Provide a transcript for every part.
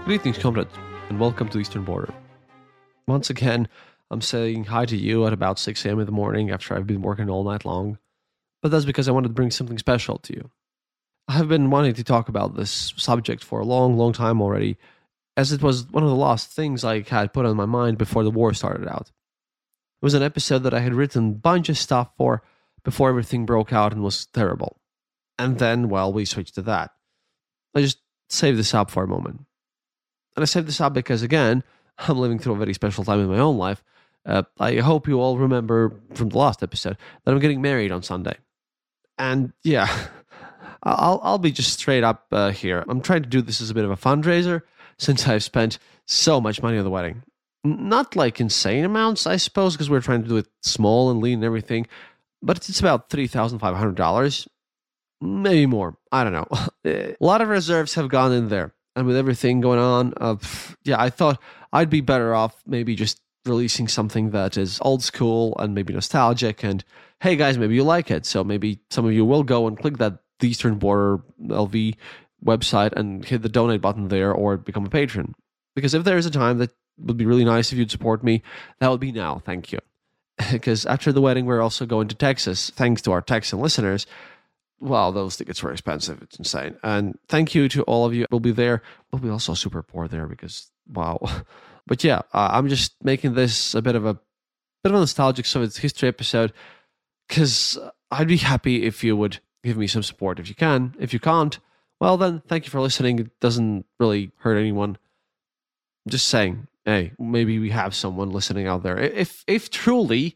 Greetings, comrades, and welcome to Eastern Border. Once again, I'm saying hi to you at about 6 a.m. in the morning after I've been working all night long, but that's because I wanted to bring something special to you. I have been wanting to talk about this subject for a long time already, as it was one of the last things I had put on my mind before the war started out. It was an episode that I had written a bunch of stuff for before everything broke out and was terrible. And then, well, we switched to that. I just saved this up for a moment. And I saved this up because, again, I'm living through a very special time in my own life. I hope you all remember from the last episode that I'm getting married on Sunday. And yeah, I'll be just straight up here. I'm trying to do this as a bit of a fundraiser since I've spent so much money on the wedding. Not like insane amounts, I suppose, because we're trying to do it small and lean and everything. But it's about $3,500. Maybe more. I don't know. A lot of reserves have gone in there. And with everything going on, I thought I'd be better off maybe just releasing something that is old school and maybe nostalgic. And hey, guys, maybe you like it. So maybe some of you will go and click that The Eastern Border LV website and hit the donate button there or become a patron. Because if there is a time that would be really nice if you'd support me, that would be now. Thank you. Because after the wedding, we're also going to Texas, thanks to our Texan listeners. Well, those tickets were expensive. It's insane. And thank you to all of you. We'll be there. We'll be also super poor there because, wow. But yeah, I'm just making this a bit of a nostalgic Soviet history episode because I'd be happy if you would give me some support if you can. If you can't, well then, thank you for listening. It doesn't really hurt anyone. I'm just saying, hey, maybe we have someone listening out there. If truly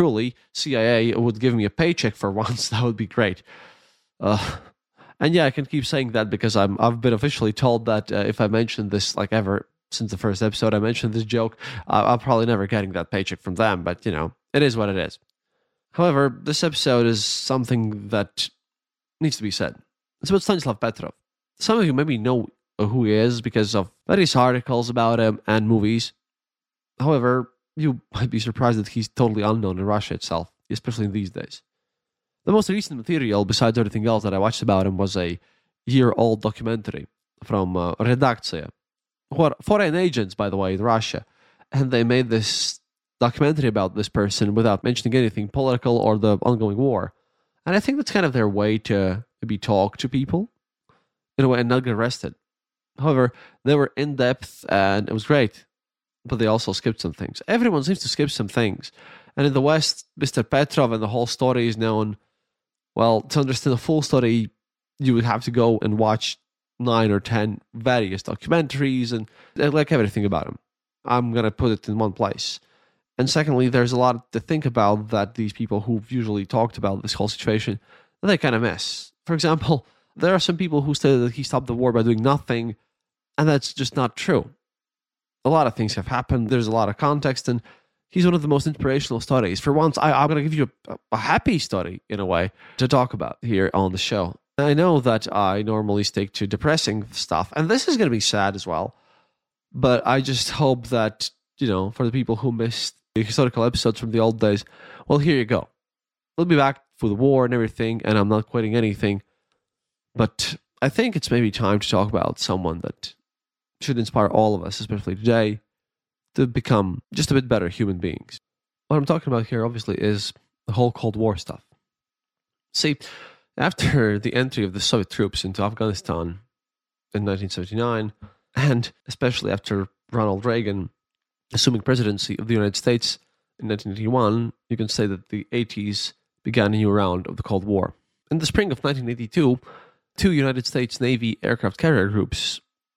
CIA would give me a paycheck for once, that would be great. And yeah, I can keep saying that because I've been officially told that if I mention this like ever since the first episode, I mentioned this joke, I'm probably never getting that paycheck from them. But you know, it is what it is. However, this episode is something that needs to be said. It's about Stanislav Petrov. Some of you maybe know who he is because of various articles about him and movies. However, you might be surprised that he's totally unknown in Russia itself, especially in these days. The most recent material, besides everything else that I watched about him, was a year-old documentary from Redakция, who are foreign agents, by the way, in Russia. And they made this documentary about this person without mentioning anything political or the ongoing war. And I think that's kind of their way to maybe talk to people, in a way, and not get arrested. However, they were in-depth, and it was great. But they also skipped some things. Everyone seems to skip some things. And in the West, Mr. Petrov and the whole story is known. Well, to understand the full story, you would have to go and watch 9 or 10 various documentaries and like everything about him. I'm going to put it in one place. And secondly, there's a lot to think about that these people who've usually talked about this whole situation, they kind of miss. For example, there are some people who say that he stopped the war by doing nothing, and that's just not true. A lot of things have happened. There's a lot of context, and he's one of the most inspirational stories. For once, I'm going to give you a happy story, in a way, to talk about here on the show. I know that I normally stick to depressing stuff, and this is going to be sad as well. But I just hope that, you know, for the people who missed the historical episodes from the old days, well, here you go. We'll be back for the war and everything, and I'm not quitting anything. But I think it's maybe time to talk about someone that should inspire all of us, especially today, to become just a bit better human beings. What I'm talking about here, obviously, is the whole Cold War stuff. See, after the entry of the Soviet troops into Afghanistan in 1979, and especially after Ronald Reagan assuming presidency of the United States in 1981, you can say that the 80s began a new round of the Cold War. In the spring of 1982, 2 United States Navy aircraft carrier groups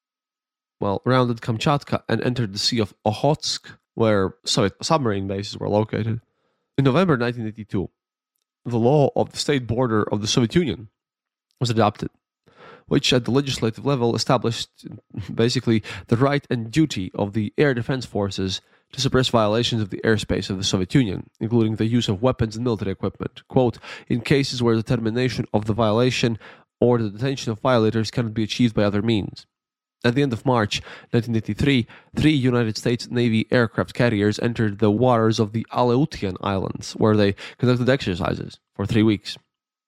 rounded Kamchatka and entered the Sea of Okhotsk, where Soviet submarine bases were located. In November 1982, the law of the state border of the Soviet Union was adopted, which at the legislative level established basically the right and duty of the air defense forces to suppress violations of the airspace of the Soviet Union, including the use of weapons and military equipment, quote, in cases where the determination of the violation or the detention of violators cannot be achieved by other means. At the end of March 1983, 3 United States Navy aircraft carriers entered the waters of the Aleutian Islands, where they conducted exercises for 3 weeks.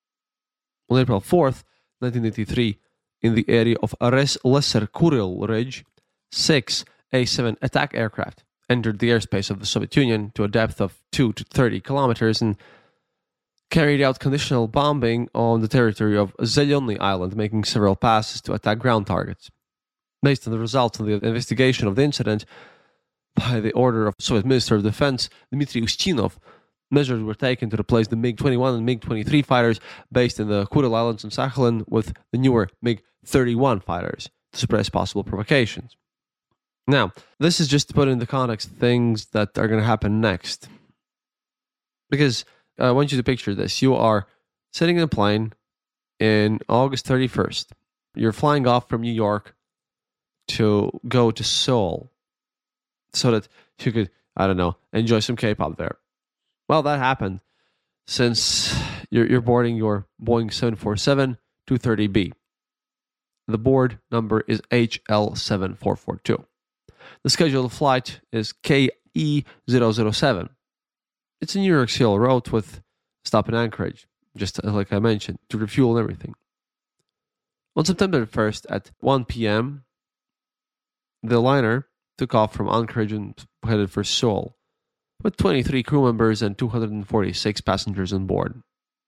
On April 4th, 1983, in the area of Lesser Kuril Ridge, 6 A-7 attack aircraft entered the airspace of the Soviet Union to a depth of 2 to 30 kilometers and carried out conditional bombing on the territory of Zelyony Island, making several passes to attack ground targets. Based on the results of the investigation of the incident, by the order of Soviet Minister of Defense Dmitry Ustinov, measures were taken to replace the MiG-21 and MiG-23 fighters based in the Kuril Islands and Sakhalin with the newer MiG-31 fighters to suppress possible provocations. Now, this is just to put in the context things that are going to happen next. Because I want you to picture this. You are sitting in a plane in August 31st. You're flying off from New York to go to Seoul so that you could, enjoy some K-pop there. Well, that happened since you're boarding your Boeing 747-230B. The board number is HL7442. The scheduled flight is KE007. It's a New York-Seoul route with stop in Anchorage, just like I mentioned, to refuel and everything. On September 1st at 1 p.m., the liner took off from Anchorage and headed for Seoul, with 23 crew members and 246 passengers on board.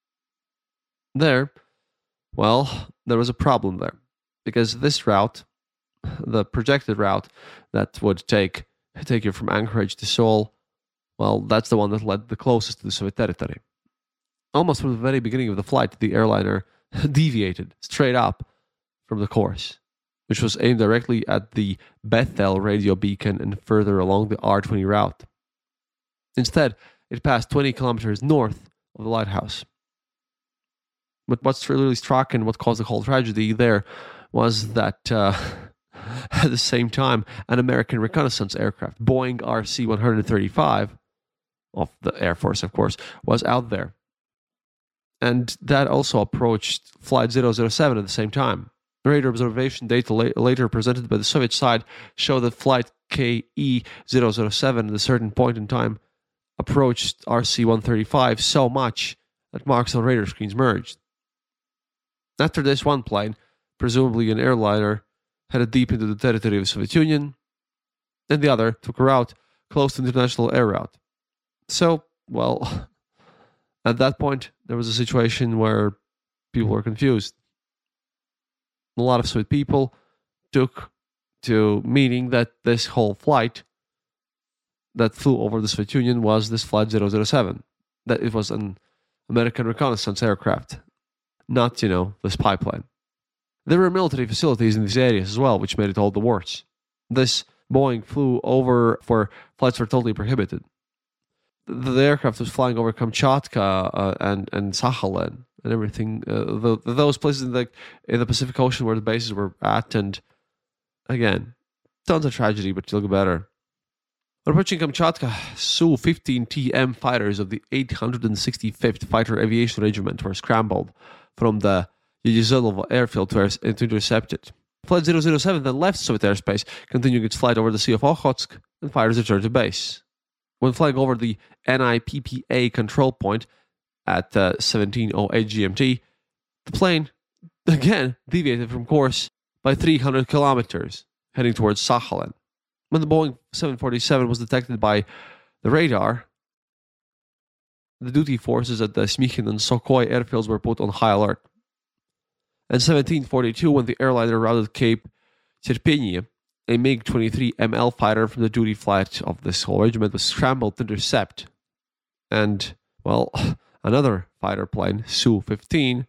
There was a problem there, because this route, the projected route that would take you from Anchorage to Seoul, well, that's the one that led the closest to the Soviet territory. Almost from the very beginning of the flight, the airliner deviated straight up from the course, which was aimed directly at the Bethel radio beacon and further along the R20 route. Instead, it passed 20 kilometers north of the lighthouse. But what's really struck and what caused the whole tragedy there was that at the same time, an American reconnaissance aircraft, Boeing RC-135, of the Air Force, of course, was out there. And that also approached Flight 007 at the same time. Radar observation data later presented by the Soviet side showed that Flight KE-007 at a certain point in time approached RC-135 so much that marks on radar screens merged. After this, one plane, presumably an airliner, headed deep into the territory of the Soviet Union, and the other took a route close to the international air route. So, well, at that point, there was a situation where people were confused. A lot of Soviet people took to meaning that this whole flight that flew over the Soviet Union was this Flight 007, that it was an American reconnaissance aircraft, not, the spy plane. There were military facilities in these areas as well, which made it all the worse. This Boeing flew over for flights were totally prohibited. The aircraft was flying over Kamchatka and Sakhalin and everything. Those places in the Pacific Ocean where the bases were at, and again, tons of tragedy, but you'll get better. Approaching Kamchatka, Su-15TM fighters of the 865th Fighter Aviation Regiment were scrambled from the Yezilovo airfield to intercept it. Flight 007 then left Soviet airspace, continuing its flight over the Sea of Okhotsk, and fighters returned to base. When flying over the NIPPA control point at 17:08 GMT, the plane again deviated from course by 300 kilometers, heading towards Sakhalin. When the Boeing 747 was detected by the radar, the duty forces at the Smykhin and Sukhoi airfields were put on high alert. In 1742, when the airliner routed Cape Terpenie, a MiG-23 ML fighter from the duty flight of this whole regiment was scrambled to intercept. And, well, another fighter plane, Su-15,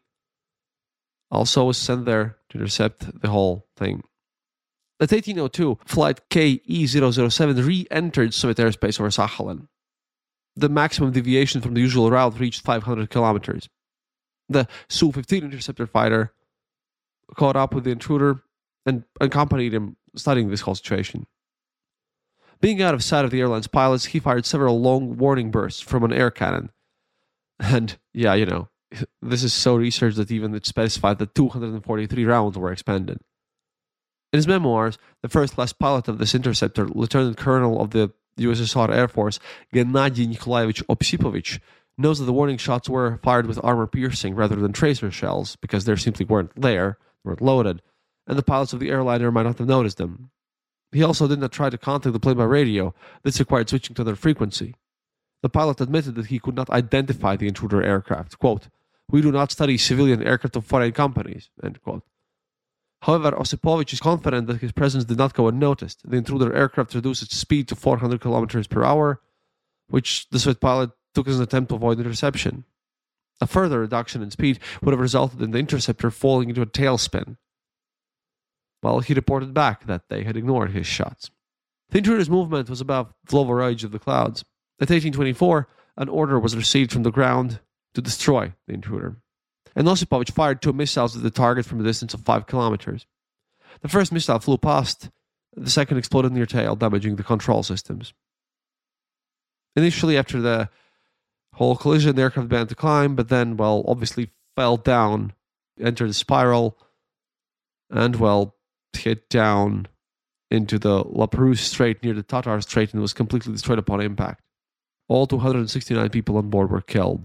also was sent there to intercept the whole thing. At 1802, flight KE-007 re-entered Soviet airspace over Sakhalin. The maximum deviation from the usual route reached 500 kilometers. The Su-15 interceptor fighter caught up with the intruder and accompanied him, studying this whole situation. Being out of sight of the airline's pilots, he fired several long warning bursts from an air cannon. And, this is so researched that even it specified that 243 rounds were expended. In his memoirs, the first-class pilot of this interceptor, Lieutenant Colonel of the USSR Air Force, Gennady Nikolaevich Opsipovich, knows that the warning shots were fired with armor-piercing rather than tracer shells, because they simply weren't there, they weren't loaded, and the pilots of the airliner might not have noticed them. He also did not try to contact the plane by radio. This required switching to another frequency. The pilot admitted that he could not identify the intruder aircraft. Quote, "We do not study civilian aircraft of foreign companies," end quote. However, Osipovich is confident that his presence did not go unnoticed. The intruder aircraft reduced its speed to 400 kilometers per hour, which the Soviet pilot took as an attempt to avoid interception. A further reduction in speed would have resulted in the interceptor falling into a tailspin. Well, he reported back that they had ignored his shots. The intruder's movement was above the lower edge of the clouds. At 1824, an order was received from the ground to destroy the intruder, and Osipovich fired 2 missiles at the target from a distance of 5 kilometers. The first missile flew past, the second exploded near tail, damaging the control systems. Initially, after the whole collision, the aircraft began to climb, but then, well, obviously fell down, entered a spiral, and, well, hit down into the La Perouse Strait near the Tatar Strait and was completely destroyed upon impact. All 269 people on board were killed.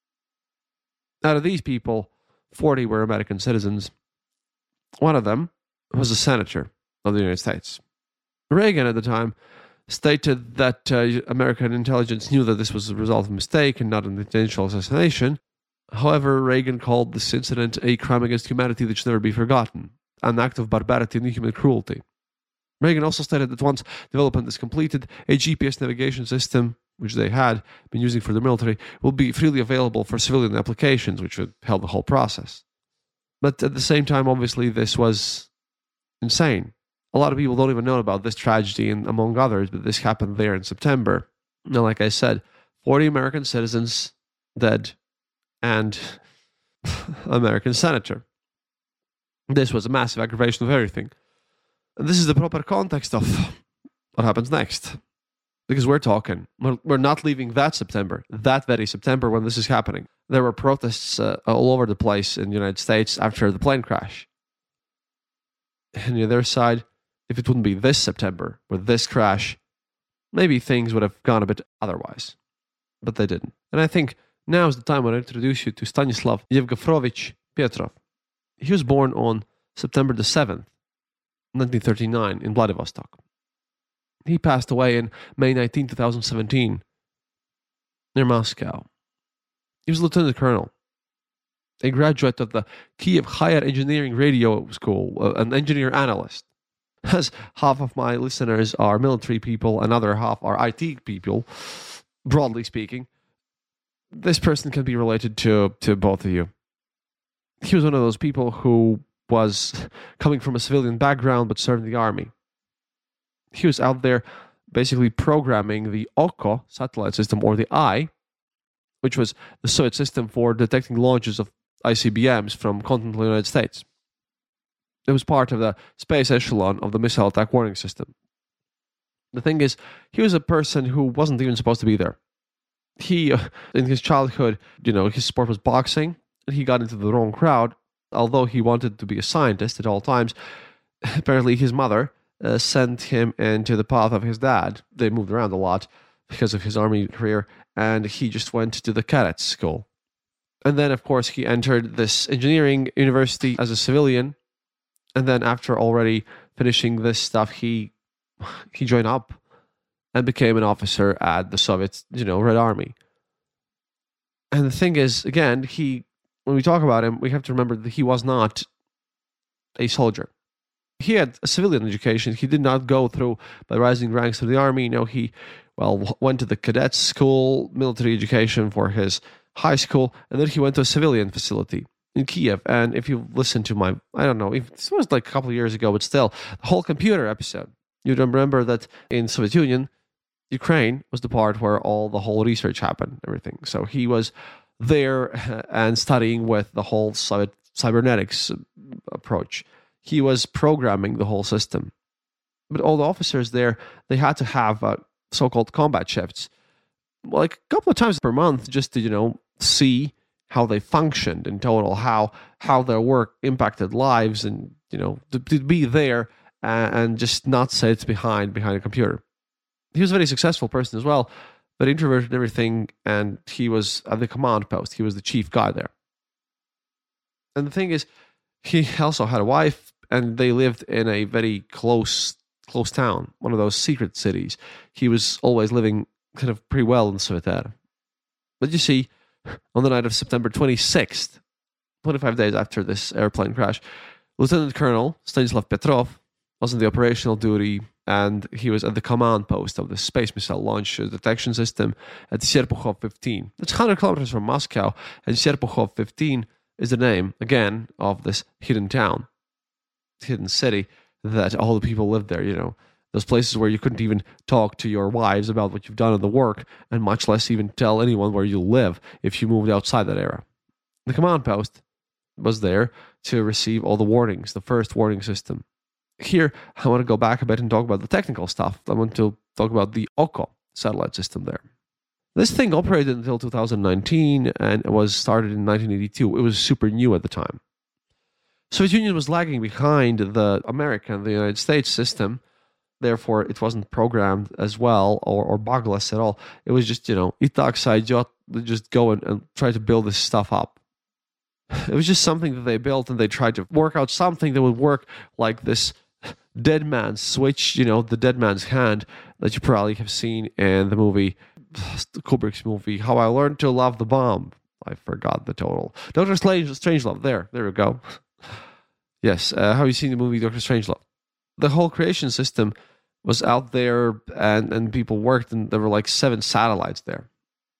Out of these people, 40 were American citizens. One of them was a senator of the United States. Reagan, at the time, stated that American intelligence knew that this was a result of a mistake and not an intentional assassination. However, Reagan called this incident a crime against humanity that should never be forgotten, an act of barbarity and inhuman cruelty. Reagan also stated that once development is completed, a GPS navigation system, which they had been using for the military, will be freely available for civilian applications, which would help the whole process. But at the same time, obviously, this was insane. A lot of people don't even know about this tragedy, and among others, but this happened there in September. Now, like I said, 40 American citizens dead and American senator. This was a massive aggravation of everything. And this is the proper context of what happens next. Because we're not leaving that September, that very September when this is happening. There were protests all over the place in the United States after the plane crash. And the other side, if it wouldn't be this September with this crash, maybe things would have gone a bit otherwise. But they didn't. And I think now is the time when I introduce you to Stanislav Yevgafrovich Petrov. He was born on September the 7th, 1939 in Vladivostok. He passed away in May 19, 2017, near Moscow. He was a lieutenant colonel, a graduate of the Kiev Higher Engineering Radio School, an engineer analyst. As half of my listeners are military people, another half are IT people, broadly speaking, this person can be related to both of you. He was one of those people who was coming from a civilian background but served in the army. He was out there basically programming the OKO satellite system, or the Eye, which was the Soviet system for detecting launches of ICBMs from continental United States. It was part of the space echelon of the missile attack warning system. The thing is, he was a person who wasn't even supposed to be there. He, in his childhood, his sport was boxing, and he got into the wrong crowd. Although he wanted to be a scientist at all times, apparently his mother sent him into the path of his dad. They moved around a lot because of his army career, and he just went to the cadet school. And then, of course, he entered this engineering university as a civilian. And then after already finishing this stuff, he joined up and became an officer at the Soviet, Red Army. And the thing is, again, when we talk about him, we have to remember that he was not a soldier. He had a civilian education. He did not go through by rising ranks of the army. He went to the cadet school, military education for his high school, and then he went to a civilian facility in Kiev. And if you listen to my, I don't know, if this was like a couple of years ago, but still, the whole computer episode, you'd remember that in Soviet Union, Ukraine was the part where the whole research happened, everything. So he was there and studying with the whole Soviet cybernetics approach. He was programming the whole system. But all the officers there, they had to have so-called combat shifts, like a couple of times per month, just to, see how they functioned in total, how their work impacted lives, and, to be there and just not sit behind a computer. He was a very successful person as well, but introverted and everything, and he was at the command post. He was the chief guy there. And the thing is, he also had a wife, and they lived in a very close close town, one of those secret cities. He was always living kind of pretty well in the Soviet era. But you see, on the night of September 26th, 25 days after this airplane crash, Lieutenant Colonel Stanislav Petrov was on the operational duty, and he was at the command post of the space missile launch detection system at Serpukhov 15. It's 100 kilometers from Moscow, and Serpukhov 15 is the name, again, of this hidden town, hidden city, that all the people lived there, those places where you couldn't even talk to your wives about what you've done in the work, and much less even tell anyone where you live if you moved outside that area. The command post was there to receive all the warnings, the first warning system. Here, I want to go back a bit and talk about the technical stuff. I want to talk about the Oko satellite system there. This thing operated until 2019, and it was started in 1982. It was super new at the time. Soviet Union was lagging behind the American, the United States system. Therefore, it wasn't programmed as well or bugless at all. It was just, itak saijot, just go and try to build this stuff up. It was just something that they built, and they tried to work out something that would work like this dead man's switch, the dead man's hand that you probably have seen in the movie, Kubrick's movie, How I Learned to Love the Bomb. I forgot the total. Dr. Strangelove, there we go. Yes, have you seen the movie Dr. Strangelove? The whole creation system was out there, and people worked, and there were like 7 satellites there.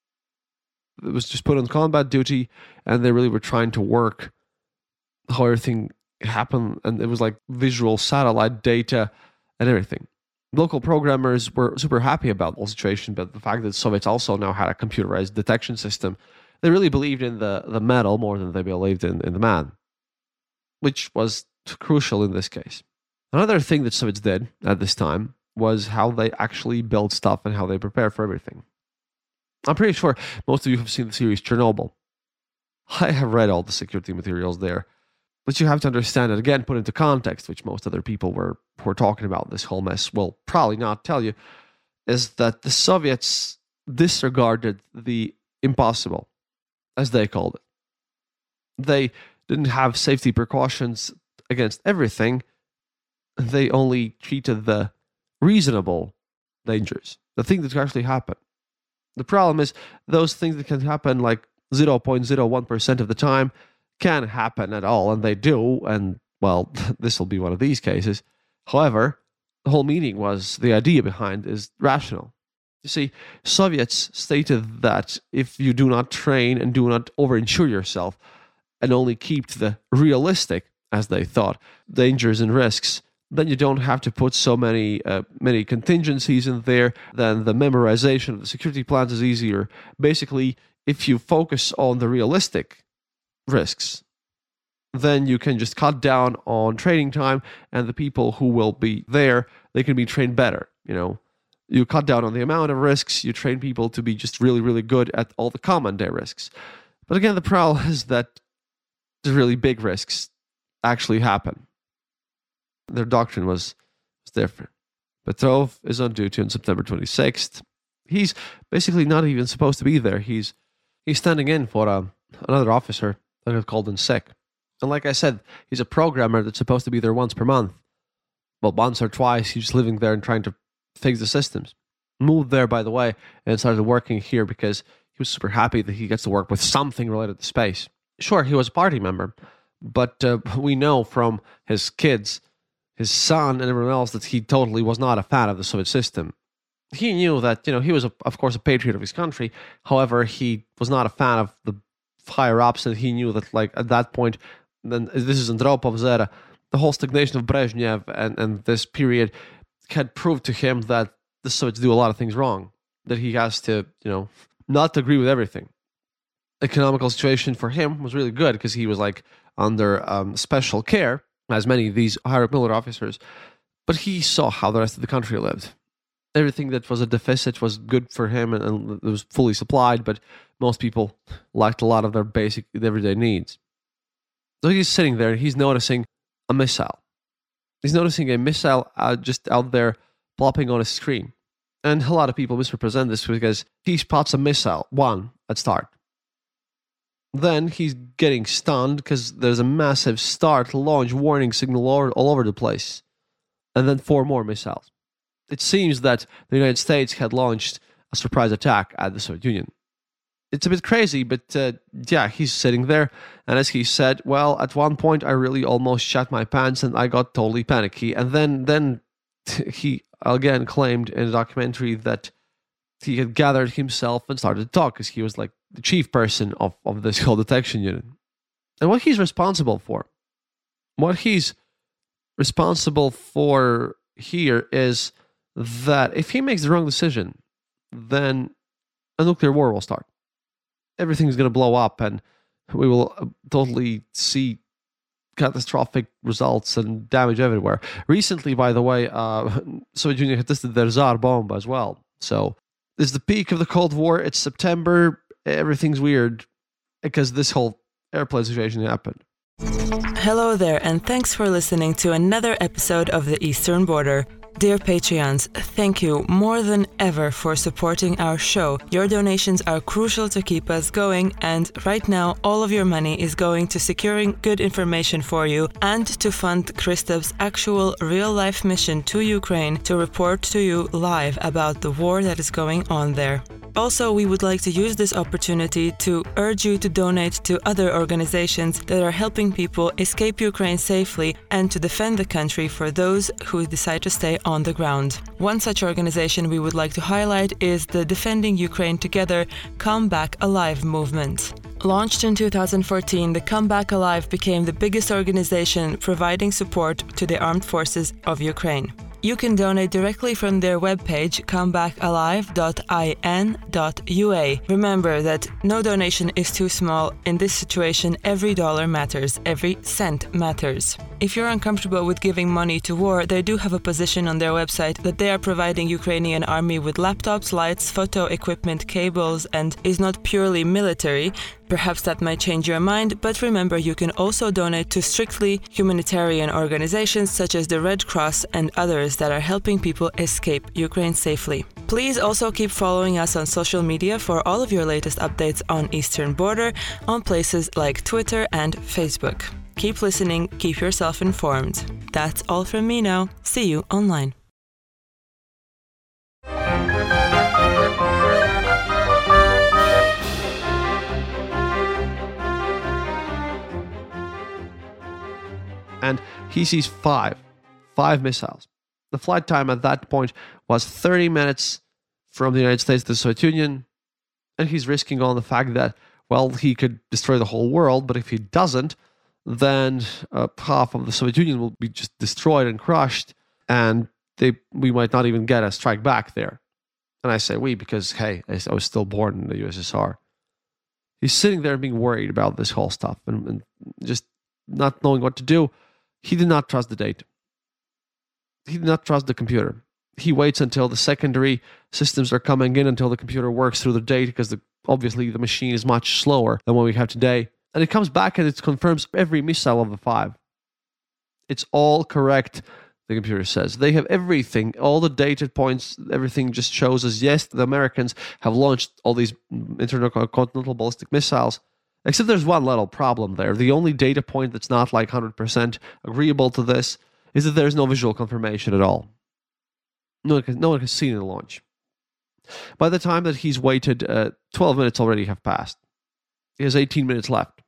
It was just put on combat duty, and they really were trying to work how everything happened, and it was like visual satellite data and everything. Local programmers were super happy about the whole situation, but the fact that Soviets also now had a computerized detection system, they really believed in the metal more than they believed in the man, which was crucial in this case. Another thing that Soviets did at this time was how they actually built stuff and how they prepared for everything. I'm pretty sure most of you have seen the series Chernobyl. I have read all the security materials there, but you have to understand it, again, put into context, which most other people who are talking about this whole mess will probably not tell you, is that the Soviets disregarded the impossible, as they called it. They didn't have safety precautions against everything. They only treated the reasonable dangers, the thing that could actually happen. The problem is those things that can happen like 0.01% of the time can happen at all, and they do, and, well, this will be one of these cases. However, the whole meaning was, the idea behind is rational. You see, Soviets stated that if you do not train and do not over-insure yourself and only keep to the realistic, as they thought, dangers and risks, then you don't have to put so many contingencies in there. Then the memorization of the security plans is easier. Basically, if you focus on the realistic risks, then you can just cut down on training time, and the people who will be there, they can be trained better. You cut down on the amount of risks, you train people to be just really, really good at all the common day risks. But again, the problem is that the really big risks actually happen. Their doctrine was different. Petrov is on duty on September 26th. He's basically not even supposed to be there. He's standing in for another officer that got called in sick. And like I said, he's a programmer that's supposed to be there once per month. Well, once or twice, he's just living there and trying to fix the systems. Moved there, by the way, and started working here because he was super happy that he gets to work with something related to space. Sure, he was a party member, but we know from his kids, his son, and everyone else that he totally was not a fan of the Soviet system. He knew that, he was, of course, a patriot of his country. However, he was not a fan of the higher-ups, and he knew that, like, at that point, then this is Andropov's era, the whole stagnation of Brezhnev and this period had proved to him that the Soviets do a lot of things wrong, that he has to, not agree with everything. Economical situation for him was really good because he was, like, under special care, as many of these higher military officers, but he saw how the rest of the country lived. Everything that was a deficit was good for him, and it was fully supplied, but most people lacked a lot of their basic everyday needs. So he's sitting there, and he's noticing a missile. He's noticing a missile just out there plopping on his screen. And a lot of people misrepresent this because he spots a missile, one, at start. Then he's getting stunned because there's a massive start launch warning signal all over the place. and then 4 more missiles. It seems that the United States had launched a surprise attack at the Soviet Union. It's a bit crazy, but he's sitting there, and as he said, well, at one point I really almost shat my pants and I got totally panicky. And then he again claimed in a documentary that he had gathered himself and started to talk, because he was like the chief person of this whole detection unit. And what he's responsible for here is that if he makes the wrong decision, then a nuclear war will start. Everything's going to blow up, and we will totally see catastrophic results and damage everywhere. Recently, by the way, Soviet Union had tested their Tsar bomb as well. So it's the peak of the Cold War. It's September. Everything's weird because this whole airplane situation happened. Hello there, and thanks for listening to another episode of The Eastern Border. Dear Patreons, thank you more than ever for supporting our show. Your donations are crucial to keep us going, and right now all of your money is going to securing good information for you and to fund Kristev's actual real-life mission to Ukraine to report to you live about the war that is going on there. Also, we would like to use this opportunity to urge you to donate to other organizations that are helping people escape Ukraine safely and to defend the country for those who decide to stay on the ground. One such organization we would like to highlight is the Defending Ukraine Together Come Back Alive movement. Launched in 2014, the Come Back Alive became the biggest organization providing support to the armed forces of Ukraine. You can donate directly from their webpage, comebackalive.in.ua. Remember that no donation is too small. In this situation, every dollar matters, every cent matters. If you're uncomfortable with giving money to war, they do have a position on their website that they are providing Ukrainian army with laptops, lights, photo equipment, cables, and is not purely military. Perhaps that might change your mind, but remember you can also donate to strictly humanitarian organizations such as the Red Cross and others that are helping people escape Ukraine safely. Please also keep following us on social media for all of your latest updates on Eastern Border on places like Twitter and Facebook. Keep listening, keep yourself informed. That's all from me now. See you online. And he sees five missiles. The flight time at that point was 30 minutes from the United States to the Soviet Union, and he's risking on the fact that, well, he could destroy the whole world, but if he doesn't, then half of the Soviet Union will be just destroyed and crushed, and we might not even get a strike back there. And I say we because, hey, I was still born in the USSR. He's sitting there being worried about this whole stuff and just not knowing what to do. He did not trust the data. He did not trust the computer. He waits until the secondary systems are coming in, until the computer works through the data, because obviously the machine is much slower than what we have today. And it comes back and it confirms every missile of the 5. It's all correct, the computer says. They have everything, all the data points, everything just shows us, yes, the Americans have launched all these intercontinental ballistic missiles. Except there's one little problem there. The only data point that's not like 100% agreeable to this is that there's no visual confirmation at all. No one has seen the launch. By the time that he's waited, 12 minutes already have passed. He has 18 minutes left.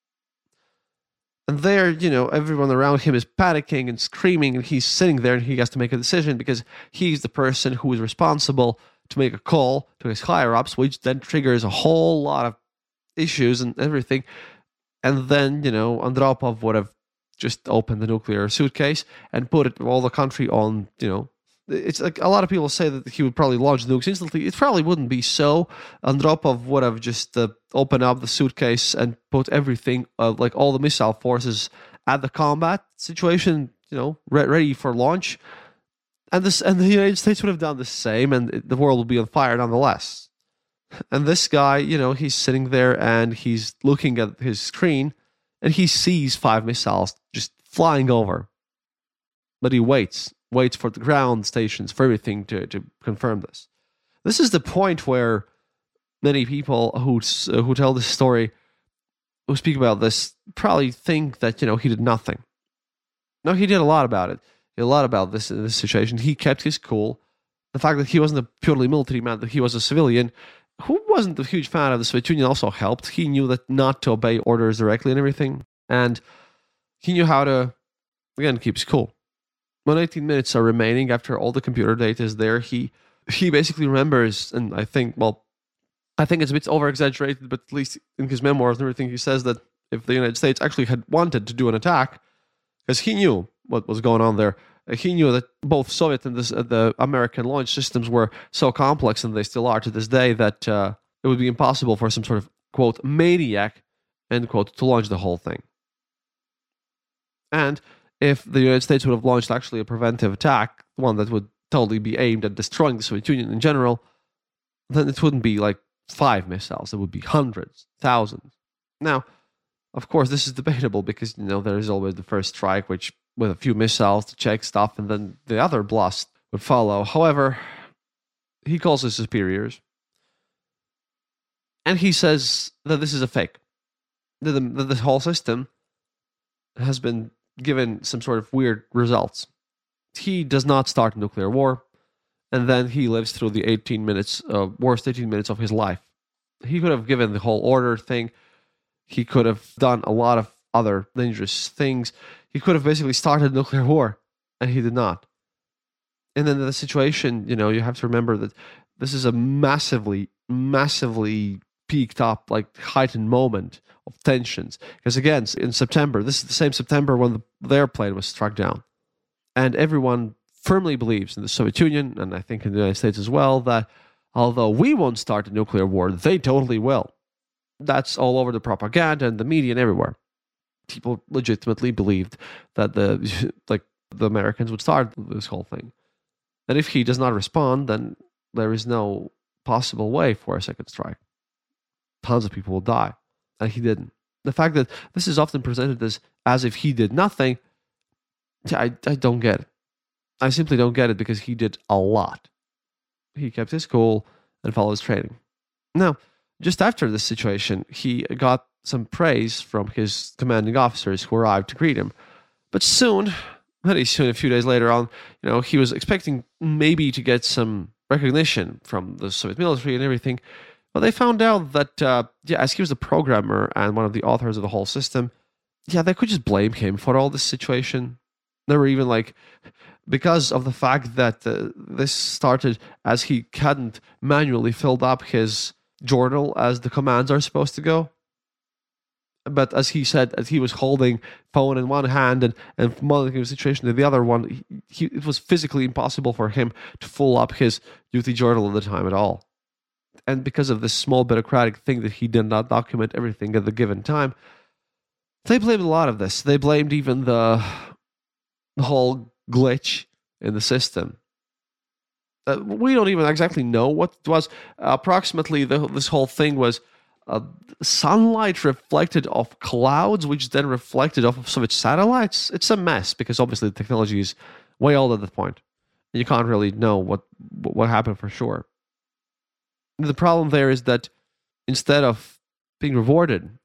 And there, everyone around him is panicking and screaming, and he's sitting there and he has to make a decision because he's the person who is responsible to make a call to his higher-ups, which then triggers a whole lot of issues and everything. And then, Andropov would have just opened the nuclear suitcase and put all the country on, it's like a lot of people say that he would probably launch nukes instantly. It probably wouldn't be so. Andropov would have just opened up the suitcase and put everything, like all the missile forces at the combat situation, ready for launch. And the United States would have done the same, and the world would be on fire nonetheless. And this guy, he's sitting there and he's looking at his screen and he sees 5 missiles just flying over. But he waits for the ground stations, for everything to confirm this. This is the point where many people who tell this story, who speak about this, probably think that, he did nothing. No, he did a lot about it. a lot about this in this situation. He kept his cool. The fact that he wasn't a purely military man, that he was a civilian who wasn't a huge fan of the Soviet Union also helped. He knew that not to obey orders directly and everything. And he knew how to, again, keep his cool. When 18 minutes are remaining after all the computer data is there, he basically remembers, and I think it's a bit over-exaggerated, but at least in his memoirs and everything, he says that if the United States actually had wanted to do an attack, because he knew what was going on there, he knew that both Soviet and the American launch systems were so complex, and they still are to this day, that it would be impossible for some sort of, quote, maniac, end quote, to launch the whole thing. And if the United States would have launched actually a preventive attack, one that would totally be aimed at destroying the Soviet Union in general, then it wouldn't be like 5 missiles. It would be hundreds, thousands. Now, of course, this is debatable because, there is always the first strike, which with a few missiles to check stuff, and then the other blast would follow. However, he calls his superiors, and he says that this is a fake. That the whole system has been given some sort of weird results. He does not start a nuclear war, and then he lives through the worst 18 minutes of his life. He could have given the whole order thing. He could have done a lot of other dangerous things. He could have basically started a nuclear war, and he did not. And then the situation, you have to remember that this is a massively, massively peaked up, like heightened moment of tensions. Because again, in September, this is the same September when the airplane was struck down. And everyone firmly believes in the Soviet Union, and I think in the United States as well, that although we won't start a nuclear war, they totally will. That's all over the propaganda and the media and everywhere. People legitimately believed that the Americans would start this whole thing. And if he does not respond, then there is no possible way for a second strike. Tons of people will die. And he didn't. The fact that this is often presented as if he did nothing, I don't get it. I simply don't get it, because he did a lot. He kept his cool and followed his training. Now, just after this situation, he got some praise from his commanding officers who arrived to greet him. But very soon, a few days later on, he was expecting maybe to get some recognition from the Soviet military and everything. But they found out that, as he was the programmer and one of the authors of the whole system, they could just blame him for all this situation. They were even because of the fact that this started as he hadn't manually filled up his journal as the commands are supposed to go. But as he said, as he was holding phone in one hand and monitoring the situation in the other one, it was physically impossible for him to fill up his duty journal at the time at all. And because of this small bureaucratic thing that he did not document everything at the given time, they blamed a lot of this. They blamed even the whole glitch in the system. We don't even exactly know what it was. Approximately, this whole thing was sunlight reflected off clouds, which then reflected off of Soviet satellites. It's a mess, because obviously the technology is way old at that point. And you can't really know what happened for sure. The problem there is that instead of being rewarded,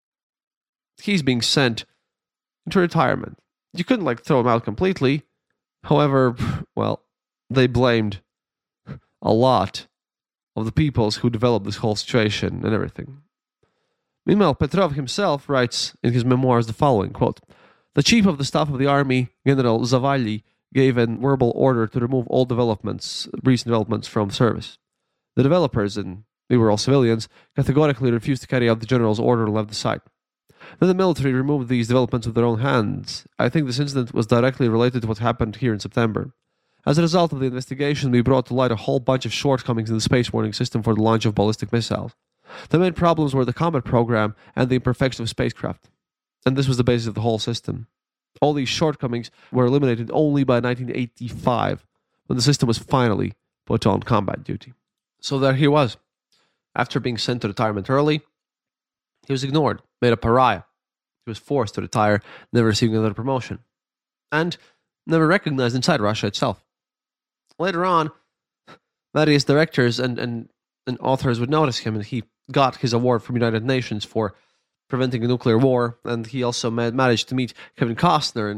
he's being sent into retirement. You couldn't throw him out completely. However, they blamed a lot of the peoples who developed this whole situation and everything. Meanwhile, Petrov himself writes in his memoirs the following, quote, "The chief of the staff of the army, General Zavalny, gave a verbal order to remove all recent developments from service. The developers, and they were all civilians, categorically refused to carry out the general's order and left the site. Then the military removed these developments with their own hands. I think this incident was directly related to what happened here in September. As a result of the investigation, we brought to light a whole bunch of shortcomings in the space warning system for the launch of ballistic missiles. The main problems were the combat program and the imperfection of spacecraft. And this was the basis of the whole system. All these shortcomings were eliminated only by 1985, when the system was finally put on combat duty." So there he was. After being sent to retirement early, he was ignored, made a pariah. He was forced to retire, never receiving another promotion, and never recognized inside Russia itself. Later on, various directors and authors would notice him, and he got his award from United Nations for preventing a nuclear war, and he also managed to meet Kevin Costner, and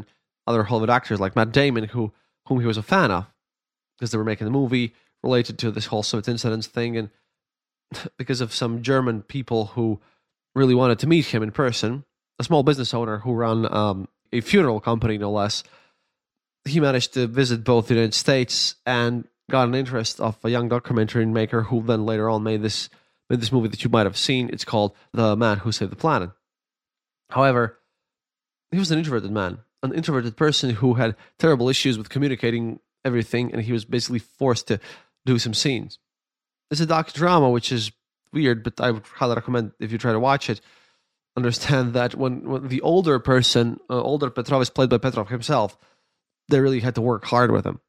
other Hollywood actors like Matt Damon, whom he was a fan of, because they were making a movie related to this whole Soviet incidents thing, and because of some German people who really wanted to meet him in person, a small business owner who ran a funeral company, no less, he managed to visit both the United States and got an interest of a young documentary maker who then later on made this movie that you might have seen. It's called The Man Who Saved the Planet. However, he was an introverted man, an introverted person who had terrible issues with communicating everything, and he was basically forced to do some scenes. It's a docudrama, which is weird, but I would highly recommend, if you try to watch it, understand that when the older person, older Petrov is played by Petrov himself, they really had to work hard with him.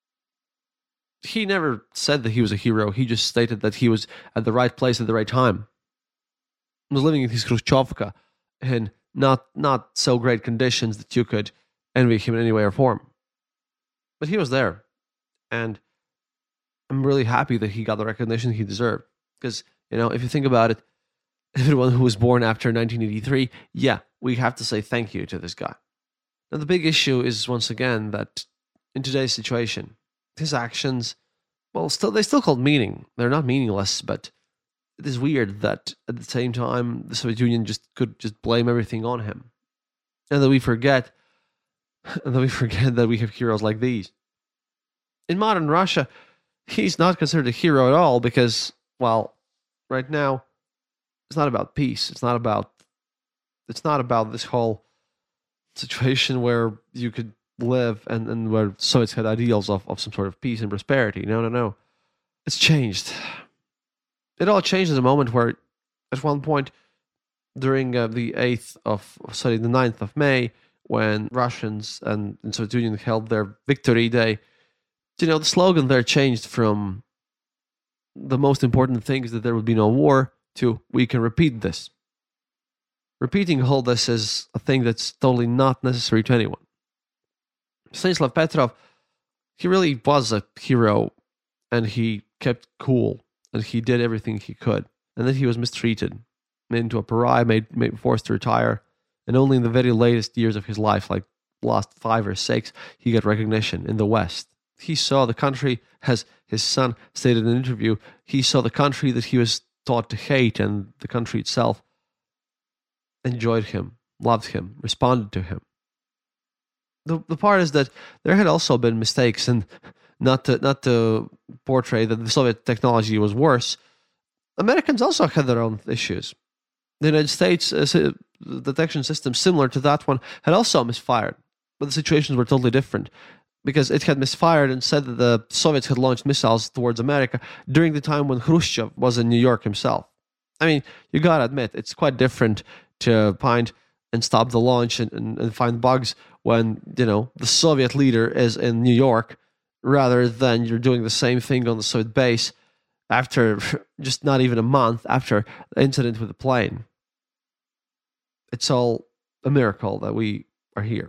He never said that he was a hero. He just stated that he was at the right place at the right time. He was living in his Khrushchevka in not so great conditions that you could envy him in any way or form. But he was there. And I'm really happy that he got the recognition he deserved. Because, if you think about it, everyone who was born after 1983, yeah, we have to say thank you to this guy. Now, the big issue is, once again, that in today's situation, his actions, well, they still hold meaning. They're not meaningless, but it is weird that at the same time, the Soviet Union could blame everything on him. And that we forget that we have heroes like these. In modern Russia, he's not considered a hero at all because, well, right now, it's not about peace. It's not about this whole situation where you could live and where Soviets had ideals of some sort of peace and prosperity. No. It's changed. It all changed at a moment where, at one point, during the 9th of May, when Russians and the Soviet Union held their Victory Day, the slogan there changed from the most important thing is that there would be no war to we can repeat this. Repeating all this is a thing that's totally not necessary to anyone. Stanislav Petrov, he really was a hero, and he kept cool, and he did everything he could. And then he was mistreated, made into a pariah, made forced to retire, and only in the very latest years of his life, like last 5 or 6, he got recognition in the West. He saw the country, as his son stated in an interview, he saw the country that he was taught to hate, and the country itself enjoyed him, loved him, responded to him. The part is that there had also been mistakes, and not to portray that the Soviet technology was worse. Americans also had their own issues. The United States detection system similar to that one had also misfired, but the situations were totally different because it had misfired and said that the Soviets had launched missiles towards America during the time when Khrushchev was in New York himself. I mean, you gotta admit, it's quite different to find and stop the launch and find bugs when, the Soviet leader is in New York, rather than you're doing the same thing on the Soviet base after just not even a month after the incident with the plane. It's all a miracle that we are here.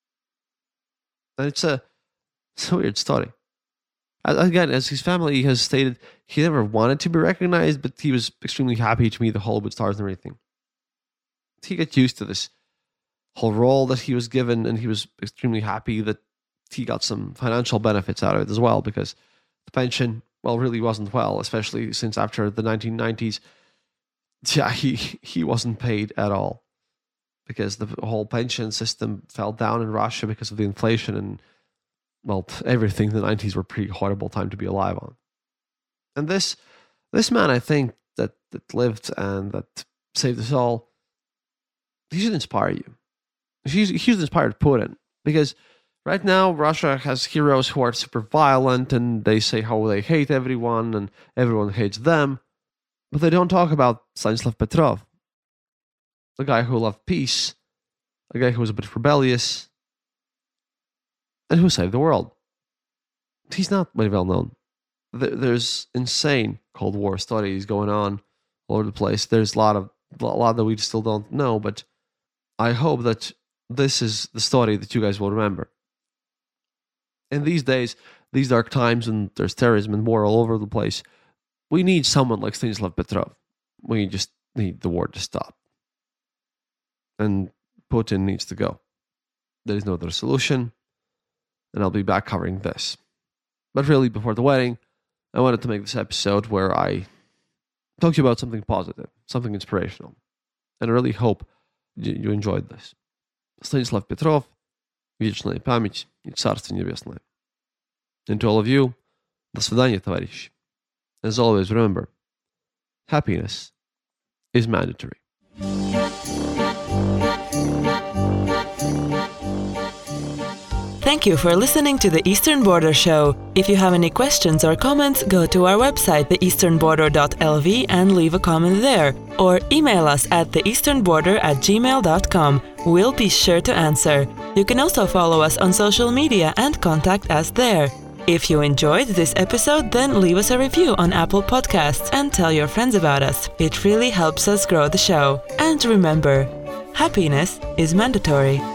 And it's a weird story. Again, as his family has stated, he never wanted to be recognized, but he was extremely happy to meet the Hollywood stars and everything. He got used to this whole role that he was given, and he was extremely happy that he got some financial benefits out of it as well, because the pension, well, really wasn't well, especially since after the 1990s, yeah, he wasn't paid at all, because the whole pension system fell down in Russia because of the inflation and, well, everything. The 90s were a pretty horrible time to be alive on. And this man, I think, that lived and that saved us all, he should inspire you. He should inspire Putin, because right now Russia has heroes who are super violent, and they say how they hate everyone and everyone hates them, but they don't talk about Stanislav Petrov, a guy who loved peace, a guy who was a bit rebellious, and who saved the world. He's not very well known. There's insane Cold War studies going on all over the place. There's a lot that we still don't know, but I hope that this is the story that you guys will remember. In these days, these dark times, and there's terrorism and war all over the place, we need someone like Stanislav Petrov. We just need the war to stop. And Putin needs to go. There is no other solution, and I'll be back covering this. But really, before the wedding, I wanted to make this episode where I talk to you about something positive, something inspirational. And I really hope you enjoyed this. Stanislav Petrov, вечная память и Царство Небесное. And to all of you, до свидания, товарищи. As always, remember, happiness is mandatory. Thank you for listening to the Eastern Border Show. If you have any questions or comments, go to our website, theeasternborder.lv, and leave a comment there. Or email us at theeasternborder@gmail.com. We'll be sure to answer. You can also follow us on social media and contact us there. If you enjoyed this episode, then leave us a review on Apple Podcasts and tell your friends about us. It really helps us grow the show. And remember, happiness is mandatory.